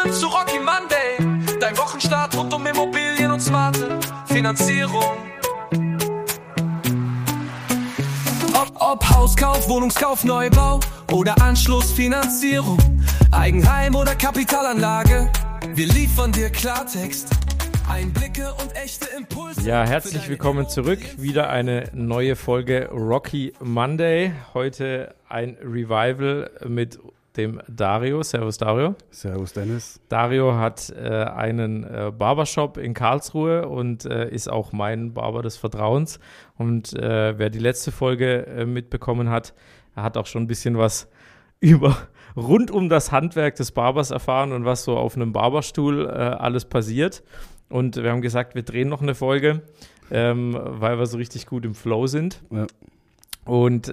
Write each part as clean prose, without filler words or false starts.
Willkommen zu Rocky Monday, dein Wochenstart rund um Immobilien und smarte Finanzierung. Ob Hauskauf, Wohnungskauf, Neubau oder Anschlussfinanzierung, Eigenheim oder Kapitalanlage, wir liefern dir Klartext, Einblicke und echte Impulse. Ja, herzlich willkommen zurück. Wieder eine neue Folge Rocky Monday. Heute ein Revival mit dem Dario. Servus Dario. Servus Dennis. Dario hat einen Barbershop in Karlsruhe und ist auch mein Barber des Vertrauens. Und wer die letzte Folge mitbekommen hat, hat auch schon ein bisschen was rund um das Handwerk des Barbers erfahren und was so auf einem Barberstuhl alles passiert. Und wir haben gesagt, wir drehen noch eine Folge, weil wir so richtig gut im Flow sind. Ja. Und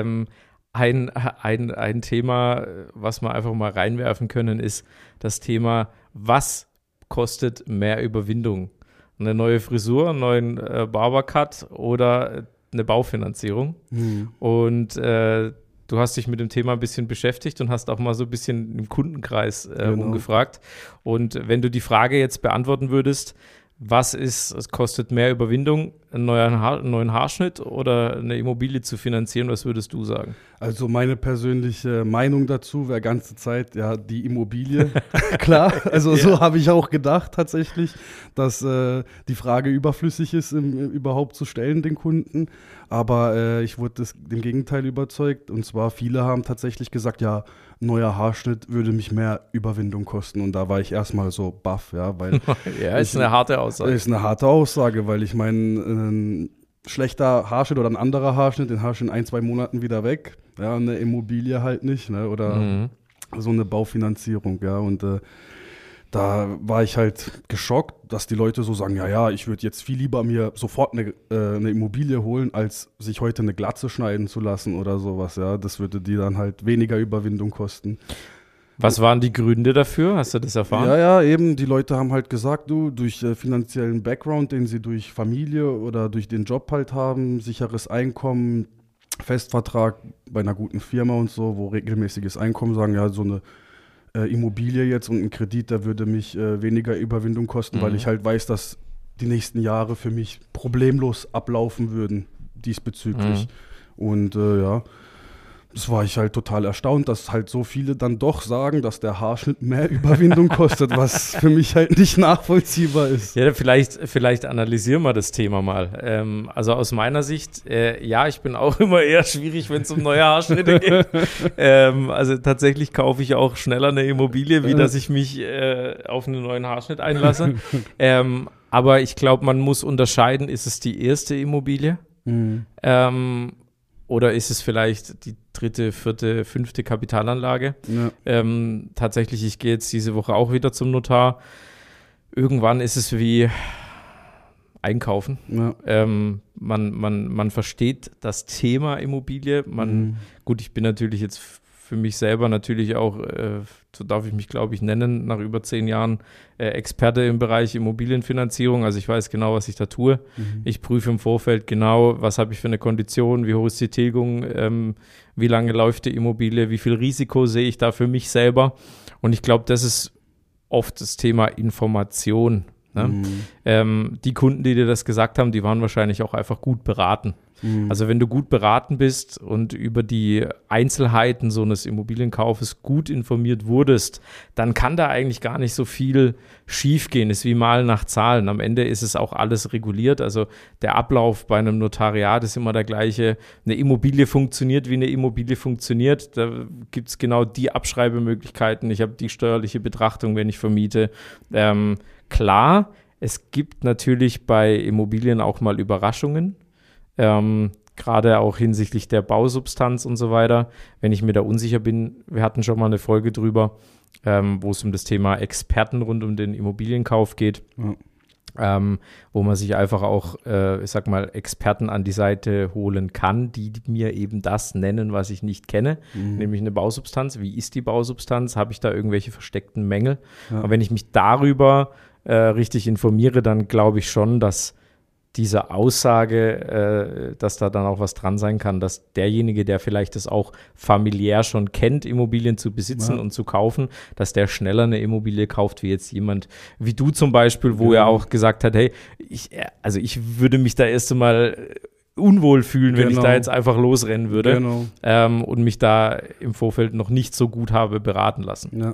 ein Thema, was wir einfach mal reinwerfen können, ist das Thema, was kostet mehr Überwindung? Eine neue Frisur, einen neuen Barbercut oder eine Baufinanzierung? Und du hast dich mit dem Thema ein bisschen beschäftigt und hast auch mal so ein bisschen im Kundenkreis umgefragt. Und wenn du die Frage jetzt beantworten würdest, es kostet mehr Überwindung, einen neuen Haarschnitt oder eine Immobilie zu finanzieren, was würdest du sagen? Also meine persönliche Meinung dazu wäre ganze Zeit, ja, die Immobilie. Klar, also so habe ich auch gedacht tatsächlich, dass die Frage überflüssig ist, überhaupt zu stellen den Kunden. Aber ich wurde dem Gegenteil überzeugt. Und zwar viele haben tatsächlich gesagt, ja, neuer Haarschnitt würde mich mehr Überwindung kosten. Und da war ich erstmal so baff, ja, weil ja, ist eine harte Aussage. Ist eine harte Aussage, weil ich meine, ein schlechter Haarschnitt oder ein anderer Haarschnitt, den hast du in 1-2 Monaten wieder weg. Ja, eine Immobilie halt nicht, ne? Oder so eine Baufinanzierung, ja. Und da war ich halt geschockt, dass die Leute so sagen, ja, ich würde jetzt viel lieber mir sofort eine Immobilie holen, als sich heute eine Glatze schneiden zu lassen oder sowas, ja. Das würde die dann halt weniger Überwindung kosten. Was waren die Gründe dafür? Hast du das erfahren? Ja, eben, die Leute haben halt gesagt, durch finanziellen Background, den sie durch Familie oder durch den Job halt haben, sicheres Einkommen, Festvertrag bei einer guten Firma und so, wo regelmäßiges Einkommen, sagen, ja, so eine Immobilie jetzt und ein Kredit, der würde mich weniger Überwindung kosten, weil ich halt weiß, dass die nächsten Jahre für mich problemlos ablaufen würden diesbezüglich. Und das war ich halt total erstaunt, dass halt so viele dann doch sagen, dass der Haarschnitt mehr Überwindung kostet, was für mich halt nicht nachvollziehbar ist. Ja, vielleicht analysieren wir das Thema mal. Also aus meiner Sicht, ich bin auch immer eher schwierig, wenn es um neue Haarschnitte geht. Also tatsächlich kaufe ich auch schneller eine Immobilie, wie dass ich mich auf einen neuen Haarschnitt einlasse. Aber ich glaube, man muss unterscheiden, ist es die erste Immobilie? Oder ist es vielleicht die 3., 4., 5. Kapitalanlage? Ja. Tatsächlich, ich gehe jetzt diese Woche auch wieder zum Notar. Irgendwann ist es wie Einkaufen. Ja. Man versteht das Thema Immobilie. Gut, ich bin natürlich jetzt für mich selber natürlich auch, so darf ich mich, glaube ich, nennen, nach über 10 Jahren Experte im Bereich Immobilienfinanzierung. Also ich weiß genau, was ich da tue. Ich prüfe im Vorfeld genau, was habe ich für eine Kondition, wie hoch ist die tilgung, wie lange läuft die Immobilie, wie viel Risiko sehe ich da für mich selber. Und ich glaube, das ist oft das Thema Information. Ne? Die Kunden, die dir das gesagt haben, die waren wahrscheinlich auch einfach gut beraten. Also wenn du gut beraten bist und über die Einzelheiten so eines Immobilienkaufes gut informiert wurdest, dann kann da eigentlich gar nicht so viel schiefgehen. Ist wie Malen nach Zahlen. Am Ende ist es auch alles reguliert. Also der Ablauf bei einem Notariat ist immer der gleiche. Eine Immobilie funktioniert, wie eine Immobilie funktioniert. Da gibt es genau die Abschreibemöglichkeiten. Ich habe die steuerliche Betrachtung, wenn ich vermiete. Klar, es gibt natürlich bei Immobilien auch mal Überraschungen. Gerade auch hinsichtlich der Bausubstanz und so weiter. Wenn ich mir da unsicher bin, wir hatten schon mal eine Folge drüber, wo es um das Thema Experten rund um den Immobilienkauf geht, wo man sich einfach auch, Experten an die Seite holen kann, die mir eben das nennen, was ich nicht kenne, nämlich eine Bausubstanz. Wie ist die Bausubstanz? Habe ich da irgendwelche versteckten Mängel? Ja. Und wenn ich mich darüber richtig informiere, dann glaube ich schon, dass diese Aussage, dass da dann auch was dran sein kann, dass derjenige, der vielleicht das auch familiär schon kennt, Immobilien zu besitzen und zu kaufen, dass der schneller eine Immobilie kauft, wie jetzt jemand wie du zum Beispiel, wo er auch gesagt hat, hey, ich würde mich da erst einmal unwohl fühlen, wenn ich da jetzt einfach losrennen würde und mich da im Vorfeld noch nicht so gut habe beraten lassen.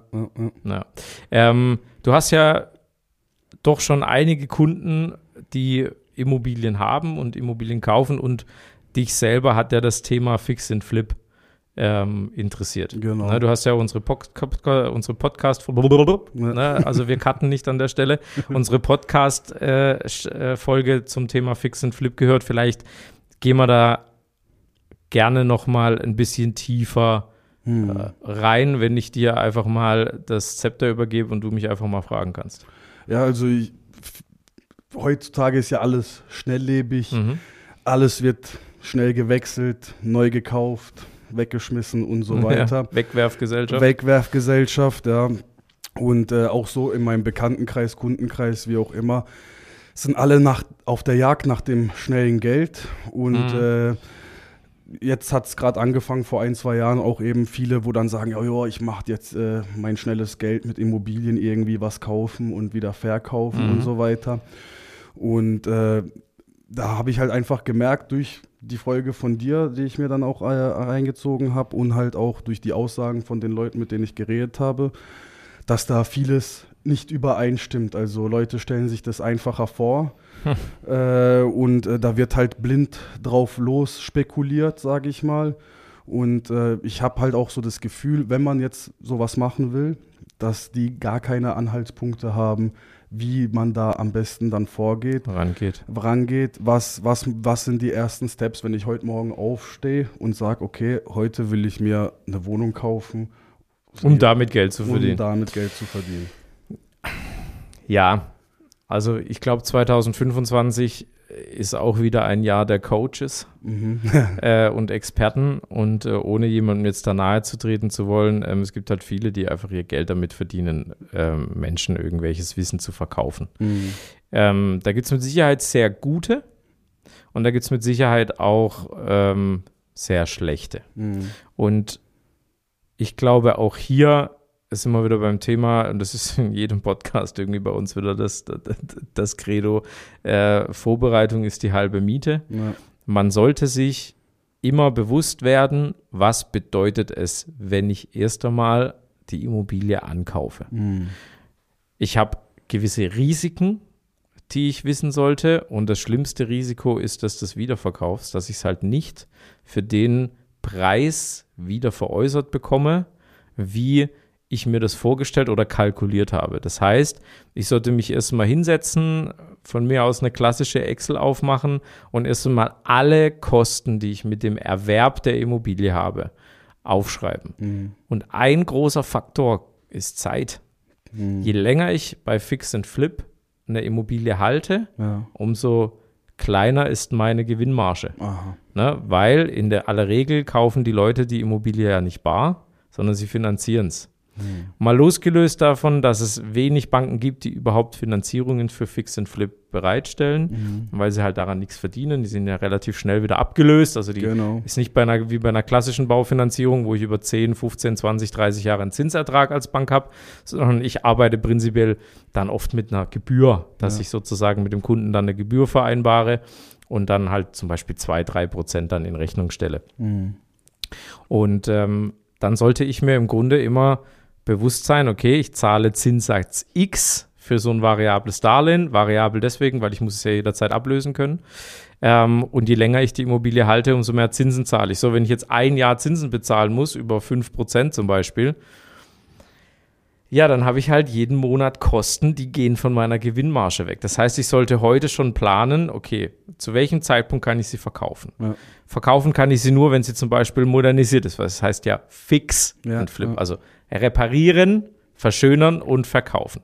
Du hast ja doch schon einige Kunden, die Immobilien haben und Immobilien kaufen, und dich selber hat ja das Thema Fix and Flip interessiert. Genau. Na, du hast ja unsere Podcast, also wir cutten nicht an der Stelle, unsere Podcast-Folge zum Thema Fix and Flip gehört. Vielleicht gehen wir da gerne noch mal ein bisschen tiefer rein, wenn ich dir einfach mal das Zepter übergebe und du mich einfach mal fragen kannst. Ja, also heutzutage ist ja alles schnelllebig, alles wird schnell gewechselt, neu gekauft, weggeschmissen und so weiter. Ja, Wegwerfgesellschaft. Wegwerfgesellschaft, ja. Und auch so in meinem Bekanntenkreis, Kundenkreis, wie auch immer, sind alle auf der Jagd nach dem schnellen Geld. Und jetzt hat es gerade angefangen, vor 1-2 Jahren, auch eben viele, wo dann sagen, ja, ich mache jetzt mein schnelles Geld mit Immobilien, irgendwie was kaufen und wieder verkaufen und so weiter. Und da habe ich halt einfach gemerkt, durch die Folge von dir, die ich mir dann auch reingezogen habe, und halt auch durch die Aussagen von den Leuten, mit denen ich geredet habe, dass da vieles nicht übereinstimmt. Also Leute stellen sich das einfacher vor und da wird halt blind drauf los spekuliert, sage ich mal. Und ich habe halt auch so das Gefühl, wenn man jetzt sowas machen will, dass die gar keine Anhaltspunkte haben, wie man da am besten dann vorgeht. Rangeht. Was sind die ersten Steps, wenn ich heute Morgen aufstehe und sage, okay, heute will ich mir eine Wohnung kaufen. Um damit Geld zu verdienen. Ja, also ich glaube 2025 ist auch wieder ein Jahr der Coaches und Experten, und ohne jemandem jetzt da nahe zu treten zu wollen, es gibt halt viele, die einfach ihr Geld damit verdienen, Menschen irgendwelches Wissen zu verkaufen. Da gibt es mit Sicherheit sehr gute und da gibt es mit Sicherheit auch sehr schlechte. Und ich glaube, auch hier ist immer wieder beim Thema, und das ist in jedem Podcast irgendwie bei uns wieder das Credo, Vorbereitung ist die halbe Miete. Ja. Man sollte sich immer bewusst werden, was bedeutet es, wenn ich erst einmal die Immobilie ankaufe. Ich habe gewisse Risiken, die ich wissen sollte, und das schlimmste Risiko ist, dass du es wiederverkaufst, dass ich es halt nicht für den Preis wieder veräußert bekomme, wie ich mir das vorgestellt oder kalkuliert habe. Das heißt, ich sollte mich erstmal hinsetzen, von mir aus eine klassische Excel aufmachen und erstmal alle Kosten, die ich mit dem Erwerb der Immobilie habe, aufschreiben. Und ein großer Faktor ist Zeit. Je länger ich bei Fix and Flip eine Immobilie halte, umso kleiner ist meine Gewinnmarge. Ne? Weil in aller Regel kaufen die Leute die Immobilie ja nicht bar, sondern sie finanzieren es. Mal losgelöst davon, dass es wenig Banken gibt, die überhaupt Finanzierungen für Fix and Flip bereitstellen, weil sie halt daran nichts verdienen. Die sind ja relativ schnell wieder abgelöst. Also die ist nicht wie bei einer klassischen Baufinanzierung, wo ich über 10, 15, 20, 30 Jahre einen Zinsertrag als Bank habe, sondern ich arbeite prinzipiell dann oft mit einer Gebühr, dass ich sozusagen mit dem Kunden dann eine Gebühr vereinbare und dann halt zum Beispiel 2-3% dann in Rechnung stelle. Und dann sollte ich mir im Grunde immer bewusst sein, okay, ich zahle Zinssatz X für so ein variables Darlehen. Variabel deswegen, weil ich muss es ja jederzeit ablösen können. Und je länger ich die Immobilie halte, umso mehr Zinsen zahle ich. So, wenn ich jetzt ein Jahr Zinsen bezahlen muss, über 5% zum Beispiel, ja, dann habe ich halt jeden Monat Kosten, die gehen von meiner Gewinnmarge weg. Das heißt, ich sollte heute schon planen, okay, zu welchem Zeitpunkt kann ich sie verkaufen? Ja. Verkaufen kann ich sie nur, wenn sie zum Beispiel modernisiert ist, weil das heißt ja Fix and Flip, also reparieren, verschönern und verkaufen.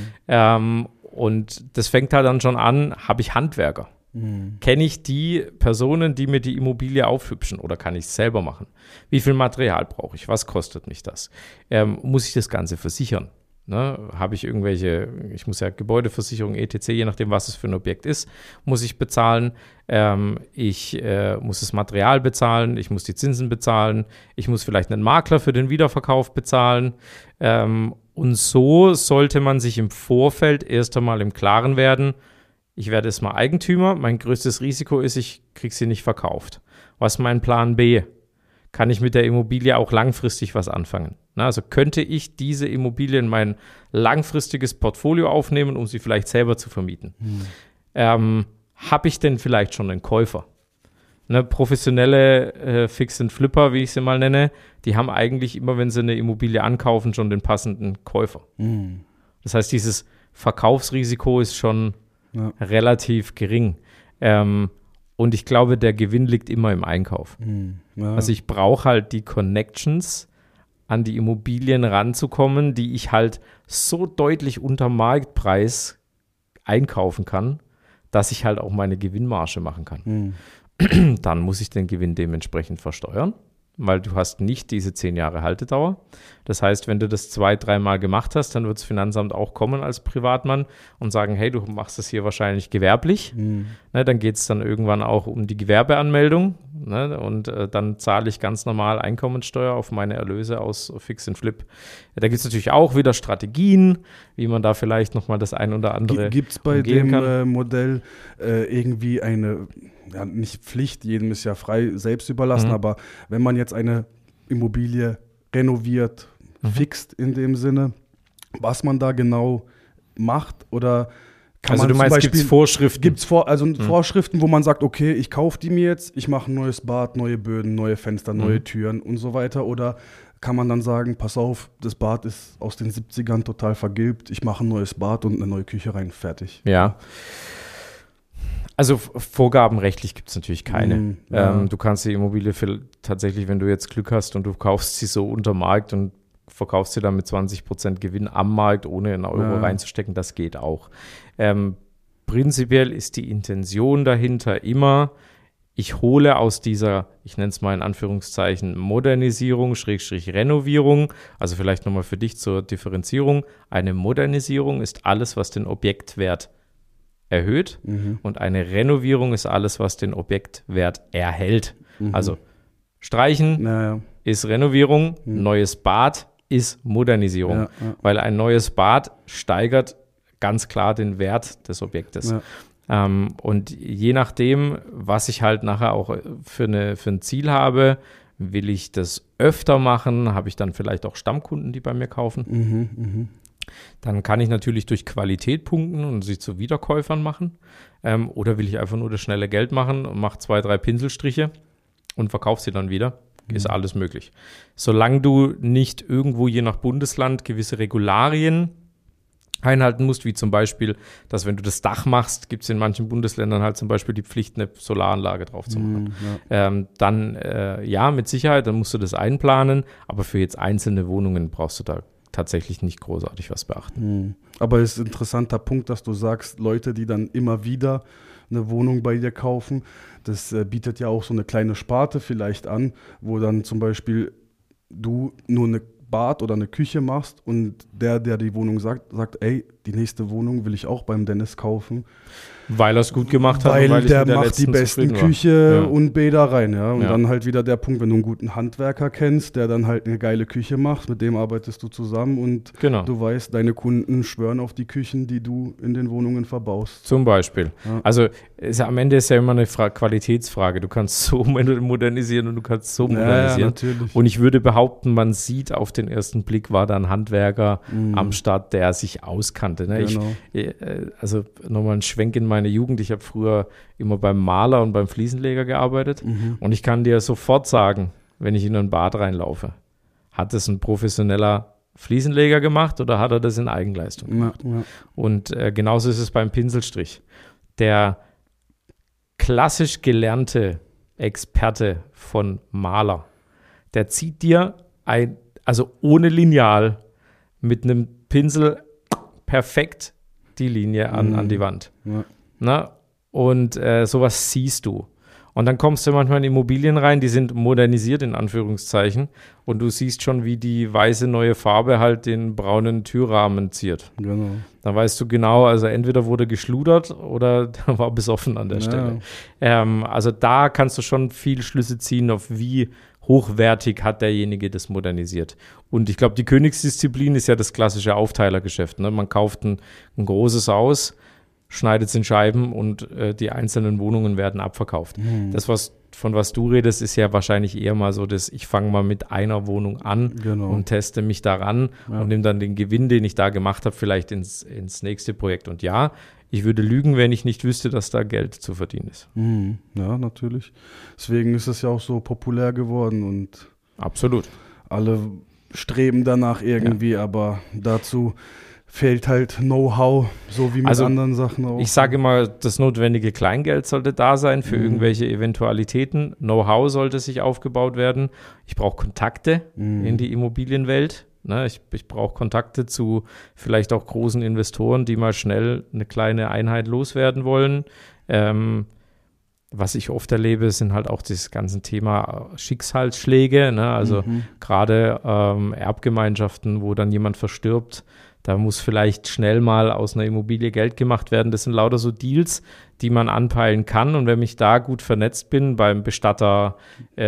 Und das fängt halt dann schon an, habe ich Handwerker? Kenne ich die Personen, die mir die Immobilie aufhübschen, oder kann ich es selber machen? Wie viel Material brauche ich? Was kostet mich das? Muss ich das Ganze versichern? Ne? Habe ich irgendwelche, ich muss ja Gebäudeversicherung, etc., je nachdem, was es für ein Objekt ist, muss ich bezahlen. Ich muss das Material bezahlen, ich muss die Zinsen bezahlen, ich muss vielleicht einen Makler für den Wiederverkauf bezahlen. Und so sollte man sich im Vorfeld erst einmal im Klaren werden, ich werde erstmal Eigentümer, mein größtes Risiko ist, ich kriege sie nicht verkauft. Was ist mein Plan B? Kann ich mit der Immobilie auch langfristig was anfangen? Na, also könnte ich diese Immobilie in mein langfristiges Portfolio aufnehmen, um sie vielleicht selber zu vermieten? Habe ich denn vielleicht schon einen Käufer? Ne, professionelle Fix-and-Flipper, wie ich sie mal nenne, die haben eigentlich immer, wenn sie eine Immobilie ankaufen, schon den passenden Käufer. Das heißt, dieses Verkaufsrisiko ist schon relativ gering. Und ich glaube, der Gewinn liegt immer im Einkauf. Also ich brauche halt die Connections, an die Immobilien ranzukommen, die ich halt so deutlich unter Marktpreis einkaufen kann, dass ich halt auch meine Gewinnmarge machen kann. Dann muss ich den Gewinn dementsprechend versteuern, weil du hast nicht diese 10 Jahre Haltedauer. Das heißt, wenn du das 2-3 Mal gemacht hast, dann wird das Finanzamt auch kommen als Privatmann und sagen, hey, du machst das hier wahrscheinlich gewerblich. Ne, dann geht es dann irgendwann auch um die Gewerbeanmeldung. Ne, und dann zahle ich ganz normal Einkommensteuer auf meine Erlöse aus Fix and Flip. Ja, da gibt es natürlich auch wieder Strategien, wie man da vielleicht nochmal das ein oder andere Gibt es bei dem Modell irgendwie eine, ja, nicht Pflicht, jedem ist ja frei selbst überlassen, aber wenn man jetzt eine Immobilie renoviert, fixt in dem Sinne, was man da genau macht oder kann man du meinst, gibt es Vorschriften? Gibt es Vorschriften, wo man sagt, okay, ich kaufe die mir jetzt, ich mache ein neues Bad, neue Böden, neue Fenster, neue Türen und so weiter, oder kann man dann sagen, pass auf, das Bad ist aus den 70ern total vergilbt, ich mache ein neues Bad und eine neue Küche rein, fertig. Ja. Also Vorgaben rechtlich gibt es natürlich keine. Du kannst die Immobilie tatsächlich, wenn du jetzt Glück hast und du kaufst sie so unter Markt und verkaufst sie dann mit 20% Gewinn am Markt, ohne einen Euro reinzustecken, das geht auch. Prinzipiell ist die Intention dahinter immer, ich hole aus dieser, ich nenne es mal in Anführungszeichen, Modernisierung, Renovierung, also vielleicht nochmal für dich zur Differenzierung, eine Modernisierung ist alles, was den Objektwert erhöht und eine Renovierung ist alles, was den Objektwert erhält. Also streichen ist Renovierung, neues Bad ist Modernisierung, weil ein neues Bad steigert ganz klar den Wert des Objektes. Und je nachdem, was ich halt nachher auch für ein Ziel habe, will ich das öfter machen, habe ich dann vielleicht auch Stammkunden, die bei mir kaufen. Dann kann ich natürlich durch Qualität punkten und sie zu Wiederkäufern machen. Oder will ich einfach nur das schnelle Geld machen und mache 2-3 Pinselstriche und verkaufe sie dann wieder. Ist alles möglich. Solange du nicht irgendwo je nach Bundesland gewisse Regularien einhalten musst, wie zum Beispiel, dass wenn du das Dach machst, gibt es in manchen Bundesländern halt zum Beispiel die Pflicht, eine Solaranlage drauf zu machen. Dann mit Sicherheit, dann musst du das einplanen, aber für jetzt einzelne Wohnungen brauchst du da tatsächlich nicht großartig was beachten. Aber es ist ein interessanter Punkt, dass du sagst, Leute, die dann immer wieder eine Wohnung bei dir kaufen, das bietet ja auch so eine kleine Sparte vielleicht an, wo dann zum Beispiel du nur eine Bad oder eine Küche machst und der die Wohnung sagt, ey, die nächste Wohnung will ich auch beim Dennis kaufen. Weil er es gut gemacht hat. Weil der macht die besten Küche und Bäder rein. Ja? Und dann halt wieder der Punkt, wenn du einen guten Handwerker kennst, der dann halt eine geile Küche macht, mit dem arbeitest du zusammen und du weißt, deine Kunden schwören auf die Küchen, die du in den Wohnungen verbaust. Zum Beispiel. Ja. Also am Ende ist ja immer eine Qualitätsfrage. Du kannst so modernisieren und du kannst so modernisieren. Ja, natürlich. Und ich würde behaupten, man sieht auf den ersten Blick, war da ein Handwerker am Start, der sich auskannte. Ne? Genau. Also nochmal ein Schwenk in meine Jugend. Ich habe früher immer beim Maler und beim Fliesenleger gearbeitet. Und ich kann dir sofort sagen, wenn ich in ein Bad reinlaufe, hat es ein professioneller Fliesenleger gemacht oder hat er das in Eigenleistung gemacht? Ja. Und genauso ist es beim Pinselstrich. Der klassisch gelernte Experte von Maler, der zieht dir also ohne Lineal mit einem Pinsel perfekt die Linie an die Wand. Ja. Na? Und sowas siehst du. Und dann kommst du manchmal in Immobilien rein, die sind modernisiert in Anführungszeichen und du siehst schon, wie die weiße neue Farbe halt den braunen Türrahmen ziert. Genau. Dann weißt du genau, also entweder wurde geschludert oder der war besoffen an der Stelle. Also da kannst du schon viel Schlüsse ziehen, auf wie hochwertig hat derjenige das modernisiert. Und ich glaube, die Königsdisziplin ist ja das klassische Aufteilergeschäft. Ne? Man kauft ein großes Haus, schneidet es in Scheiben und die einzelnen Wohnungen werden abverkauft. Das, von was du redest, ist ja wahrscheinlich eher mal so, dass ich fange mal mit einer Wohnung an und teste mich daran und nehme dann den Gewinn, den ich da gemacht habe, vielleicht ins nächste Projekt. Und ja, ich würde lügen, wenn ich nicht wüsste, dass da Geld zu verdienen ist. Ja, natürlich. Deswegen ist es ja auch so populär geworden und absolut. Alle streben danach irgendwie, aber dazu fehlt halt Know-how, so wie mit anderen Sachen auch. Ich sage immer, das notwendige Kleingeld sollte da sein für irgendwelche Eventualitäten. Know-how sollte sich aufgebaut werden. Ich brauche Kontakte in die Immobilienwelt. Ne? Ich brauche Kontakte zu vielleicht auch großen Investoren, die mal schnell eine kleine Einheit loswerden wollen. Was ich oft erlebe, sind halt auch das ganze Thema Schicksalsschläge. Ne? Also gerade Erbgemeinschaften, wo dann jemand verstirbt, da muss vielleicht schnell mal aus einer Immobilie Geld gemacht werden. Das sind lauter so Deals, die man anpeilen kann. Und wenn ich da gut vernetzt bin, beim Bestatter,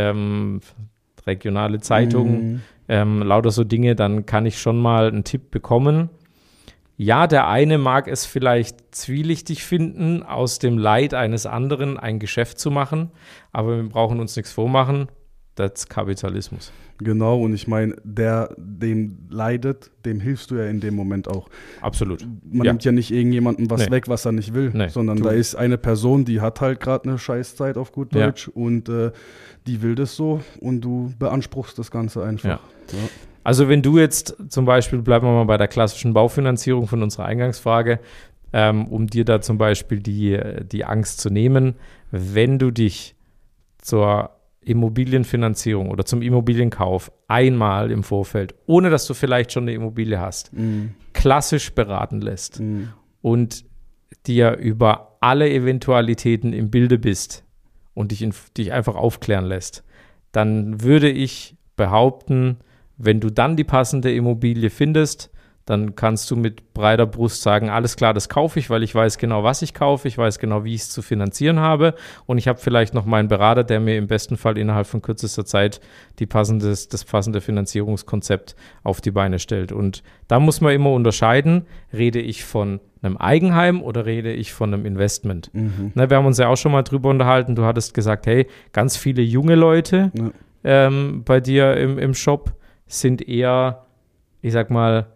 regionale Zeitungen, lauter so Dinge, dann kann ich schon mal einen Tipp bekommen. Ja, der eine mag es vielleicht zwielichtig finden, aus dem Leid eines anderen ein Geschäft zu machen. Aber wir brauchen uns nichts vormachen. Das Kapitalismus. Genau, und ich meine, der, dem leidet, dem hilfst du ja in dem Moment auch. Absolut. Man nimmt ja nicht irgendjemandem was weg, was er nicht will, sondern da ist eine Person, die hat halt gerade eine Scheißzeit auf gut Deutsch und die will das so und du beanspruchst das Ganze einfach. Ja. Also wenn du jetzt zum Beispiel, bleiben wir mal bei der klassischen Baufinanzierung von unserer Eingangsfrage, um dir da zum Beispiel die Angst zu nehmen, wenn du dich zur Immobilienfinanzierung oder zum Immobilienkauf einmal im Vorfeld, ohne dass du vielleicht schon eine Immobilie hast, klassisch beraten lässt und dir über alle Eventualitäten im Bilde bist und dich einfach aufklären lässt, dann würde ich behaupten, wenn du dann die passende Immobilie findest, dann kannst du mit breiter Brust sagen, alles klar, das kaufe ich, weil ich weiß genau, was ich kaufe, ich weiß genau, wie ich es zu finanzieren habe und ich habe vielleicht noch meinen Berater, der mir im besten Fall innerhalb von kürzester Zeit das passende Finanzierungskonzept auf die Beine stellt. Und da muss man immer unterscheiden, rede ich von einem Eigenheim oder rede ich von einem Investment? Wir haben uns ja auch schon mal drüber unterhalten, du hattest gesagt, hey, ganz viele junge Leute bei dir im Shop sind eher, ich sag mal,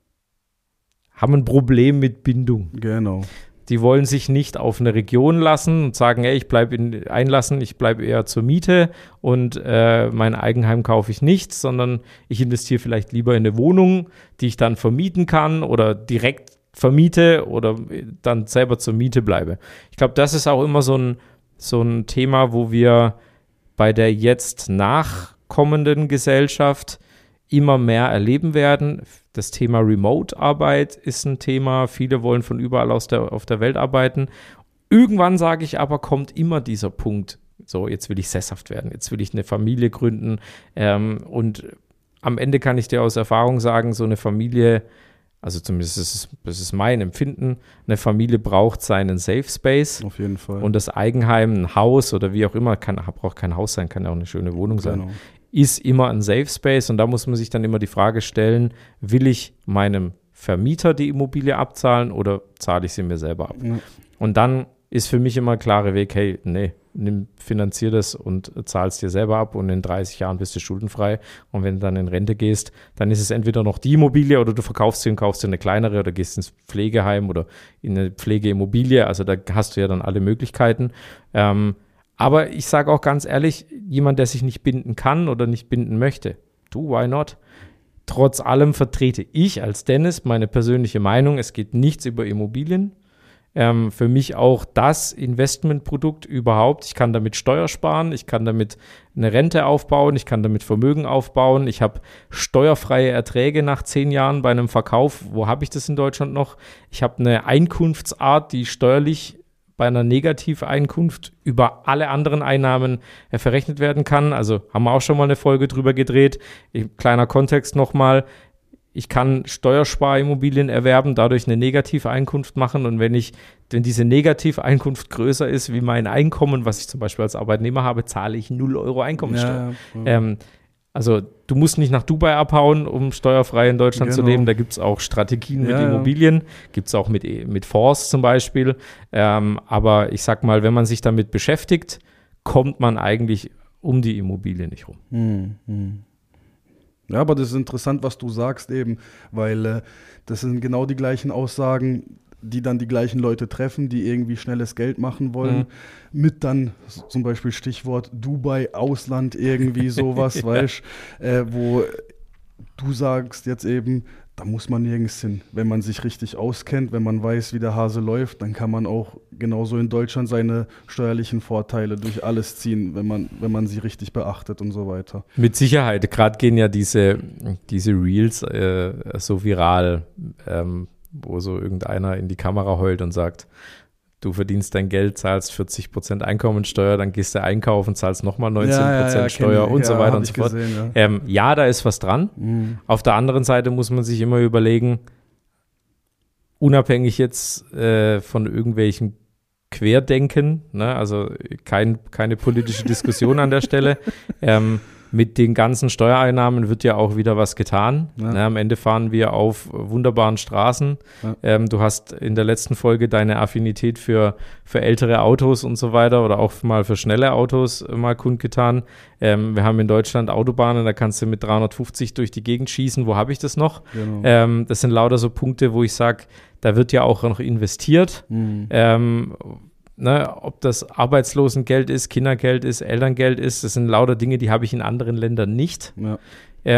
haben ein Problem mit Bindung. Genau. Die wollen sich nicht auf eine Region lassen und sagen, hey, ich bleibe eher zur Miete und mein Eigenheim kaufe ich nicht, sondern ich investiere vielleicht lieber in eine Wohnung, die ich dann vermieten kann oder direkt vermiete oder dann selber zur Miete bleibe. Ich glaube, das ist auch immer so ein Thema, wo wir bei der jetzt nachkommenden Gesellschaft immer mehr erleben werden. Das Thema Remote-Arbeit ist ein Thema. Viele wollen von überall auf der Welt arbeiten. Irgendwann, sage ich aber, kommt immer dieser Punkt, so jetzt will ich sesshaft werden, jetzt will ich eine Familie gründen. Und am Ende kann ich dir aus Erfahrung sagen, so eine Familie, also zumindest das ist mein Empfinden, eine Familie braucht seinen Safe Space. Auf jeden Fall. Und das Eigenheim, ein Haus oder wie auch immer, braucht kein Haus sein, kann ja auch eine schöne Wohnung sein. Genau. Ist immer ein Safe Space und da muss man sich dann immer die Frage stellen, will ich meinem Vermieter die Immobilie abzahlen oder zahle ich sie mir selber ab? Ja. Und dann ist für mich immer ein klarer Weg, hey, nee, finanzier das und zahlst dir selber ab und in 30 Jahren bist du schuldenfrei und wenn du dann in Rente gehst, dann ist es entweder noch die Immobilie oder du verkaufst sie und kaufst dir eine kleinere oder gehst ins Pflegeheim oder in eine Pflegeimmobilie, also da hast du ja dann alle Möglichkeiten. Aber ich sage auch ganz ehrlich, jemand, der sich nicht binden kann oder nicht binden möchte, why not? Trotz allem vertrete ich als Dennis meine persönliche Meinung, es geht nichts über Immobilien. Für mich auch das Investmentprodukt überhaupt. Ich kann damit Steuer sparen, ich kann damit eine Rente aufbauen, ich kann damit Vermögen aufbauen. Ich habe steuerfreie Erträge nach 10 Jahren bei einem Verkauf. Wo habe ich das in Deutschland noch? Ich habe eine Einkunftsart, die steuerlich bei einer Negativeinkunft über alle anderen Einnahmen verrechnet werden kann. Also haben wir auch schon mal eine Folge drüber gedreht. Kleiner Kontext nochmal. Ich kann Steuersparimmobilien erwerben, dadurch eine Negativeinkunft machen und wenn diese Negativeinkunft größer ist wie mein Einkommen, was ich zum Beispiel als Arbeitnehmer habe, zahle ich 0 Euro Einkommensteuer. Ja. Also du musst nicht nach Dubai abhauen, um steuerfrei in Deutschland zu leben. Da gibt es auch Strategien mit Immobilien, gibt es auch mit Fonds zum Beispiel. Aber ich sag mal, wenn man sich damit beschäftigt, kommt man eigentlich um die Immobilie nicht rum. Ja, aber das ist interessant, was du sagst eben, weil das sind genau die gleichen Aussagen, die dann die gleichen Leute treffen, die irgendwie schnelles Geld machen wollen, mit dann zum Beispiel Stichwort Dubai, Ausland, irgendwie sowas, weißt wo du sagst jetzt eben, da muss man nirgends hin. Wenn man sich richtig auskennt, wenn man weiß, wie der Hase läuft, dann kann man auch genauso in Deutschland seine steuerlichen Vorteile durch alles ziehen, wenn man sie richtig beachtet und so weiter. Mit Sicherheit. Gerade gehen ja diese Reels so viral, wo so irgendeiner in die Kamera heult und sagt, du verdienst dein Geld, zahlst 40% Einkommensteuer, dann gehst du einkaufen, zahlst nochmal 19% Steuer und so weiter und so fort. Gesehen, da ist was dran. Auf der anderen Seite muss man sich immer überlegen, unabhängig jetzt von irgendwelchen Querdenken, ne, also keine politische Diskussion an der Stelle, mit den ganzen Steuereinnahmen wird ja auch wieder was getan. Ja. Ne, am Ende fahren wir auf wunderbaren Straßen. Ja. Du hast in der letzten Folge deine Affinität für ältere Autos und so weiter oder auch mal für schnelle Autos mal kundgetan. Wir haben in Deutschland Autobahnen, da kannst du mit 350 durch die Gegend schießen. Wo habe ich das noch? Genau. Das sind lauter so Punkte, wo ich sage, da wird ja auch noch investiert. Ob das Arbeitslosengeld ist, Kindergeld ist, Elterngeld ist, das sind lauter Dinge, die habe ich in anderen Ländern nicht. Ja.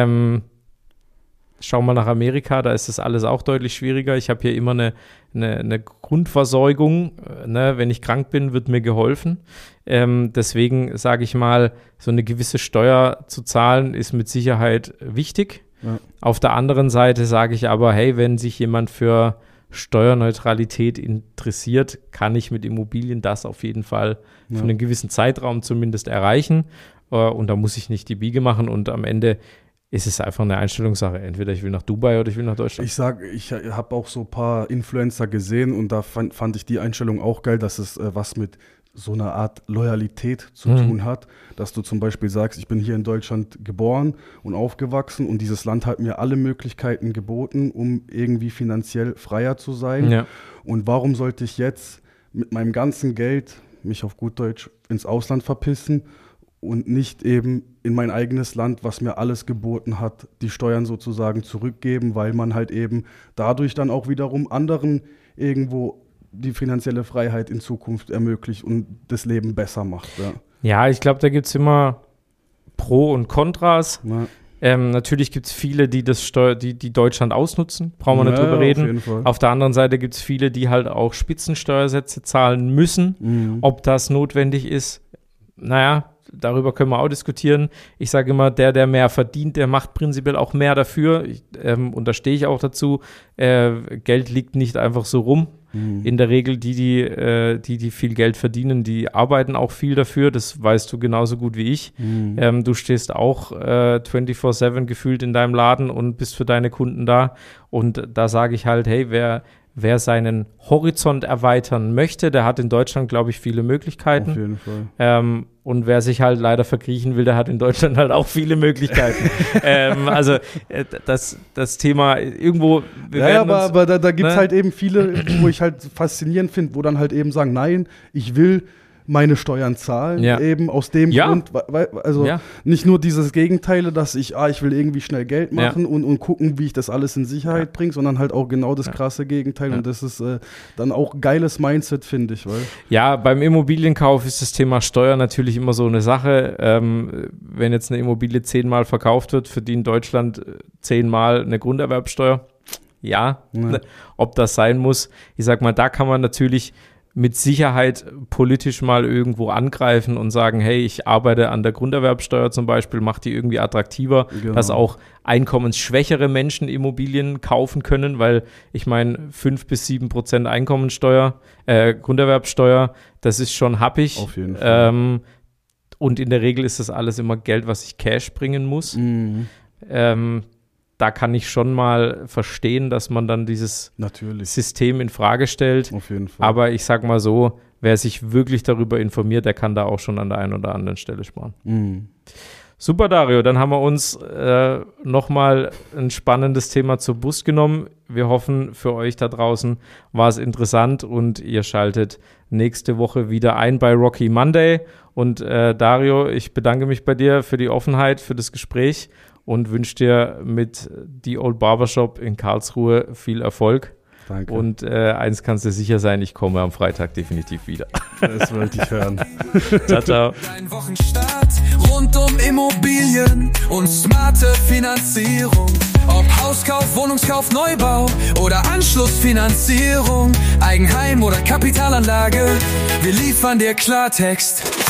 Schau mal nach Amerika, da ist das alles auch deutlich schwieriger. Ich habe hier immer eine Grundversorgung. Wenn ich krank bin, wird mir geholfen. Deswegen sage ich mal, so eine gewisse Steuer zu zahlen, ist mit Sicherheit wichtig. Ja. Auf der anderen Seite sage ich aber, hey, wenn sich jemand für Steuerneutralität interessiert, kann ich mit Immobilien das auf jeden Fall für einen gewissen Zeitraum zumindest erreichen. Und da muss ich nicht die Biege machen. Und am Ende ist es einfach eine Einstellungssache. Entweder ich will nach Dubai oder ich will nach Deutschland. Ich habe auch so ein paar Influencer gesehen und da fand ich die Einstellung auch geil, dass es was mit so einer Art Loyalität zu tun hat, dass du zum Beispiel sagst, ich bin hier in Deutschland geboren und aufgewachsen und dieses Land hat mir alle Möglichkeiten geboten, um irgendwie finanziell freier zu sein. Ja. Und warum sollte ich jetzt mit meinem ganzen Geld mich auf gut Deutsch ins Ausland verpissen und nicht eben in mein eigenes Land, was mir alles geboten hat, die Steuern sozusagen zurückgeben, weil man halt eben dadurch dann auch wiederum anderen irgendwo die finanzielle Freiheit in Zukunft ermöglicht und das Leben besser macht. Ja, ich glaube, da gibt es immer Pro und Kontras. Natürlich gibt es viele, die die Deutschland ausnutzen, brauchen wir nicht drüber reden. Auf jeden Fall. Auf der anderen Seite gibt es viele, die halt auch Spitzensteuersätze zahlen müssen. Ob das notwendig ist, darüber können wir auch diskutieren. Ich sage immer, der mehr verdient, der macht prinzipiell auch mehr dafür. Und da stehe ich auch dazu. Geld liegt nicht einfach so rum. In der Regel die viel Geld verdienen, die arbeiten auch viel dafür. Das weißt du genauso gut wie ich. Du stehst auch 24/7 gefühlt in deinem Laden und bist für deine Kunden da. Und da sage ich halt, hey, wer seinen Horizont erweitern möchte, der hat in Deutschland, glaube ich, viele Möglichkeiten. Auf jeden Fall. Und wer sich halt leider verkriechen will, der hat in Deutschland halt auch viele Möglichkeiten. Das Thema irgendwo... aber da gibt es halt eben viele, wo ich halt faszinierend finde, wo dann halt eben sagen, nein, ich will meine Steuern zahlen, eben aus dem Grund, nicht nur dieses Gegenteile, dass ich will irgendwie schnell Geld machen und gucken, wie ich das alles in Sicherheit bringe, sondern halt auch genau das krasse Gegenteil und das ist dann auch ein geiles Mindset, finde ich. Ja, beim Immobilienkauf ist das Thema Steuer natürlich immer so eine Sache. Wenn jetzt eine Immobilie 10-mal verkauft wird, verdient Deutschland 10-mal eine Grunderwerbsteuer. Ja, ob das sein muss. Ich sag mal, da kann man natürlich mit Sicherheit politisch mal irgendwo angreifen und sagen, hey, ich arbeite an der Grunderwerbsteuer zum Beispiel, mache die irgendwie attraktiver, dass auch einkommensschwächere Menschen Immobilien kaufen können, weil ich meine, 5-7% Einkommensteuer, Grunderwerbsteuer, das ist schon happig. Auf jeden Fall. Und in der Regel ist das alles immer Geld, was ich Cash bringen muss. Da kann ich schon mal verstehen, dass man dann dieses System in Frage stellt. Auf jeden Fall. Aber ich sag mal so, wer sich wirklich darüber informiert, der kann da auch schon an der einen oder anderen Stelle sparen. Super, Dario, dann haben wir uns nochmal ein spannendes Thema zur Brust genommen. Wir hoffen, für euch da draußen war es interessant und ihr schaltet nächste Woche wieder ein bei Rocky Monday. Und Dario, ich bedanke mich bei dir für die Offenheit, für das Gespräch und wünsche dir mit The Old Barbershop in Karlsruhe viel Erfolg. Danke. Und eins kannst du sicher sein, ich komme am Freitag definitiv wieder. Das wollte ich hören. Ciao, ciao. Ein Wochenstart rund um Immobilien und smarte Finanzierung. Ob Hauskauf, Wohnungskauf, Neubau oder Anschlussfinanzierung, Eigenheim oder Kapitalanlage, wir liefern dir Klartext.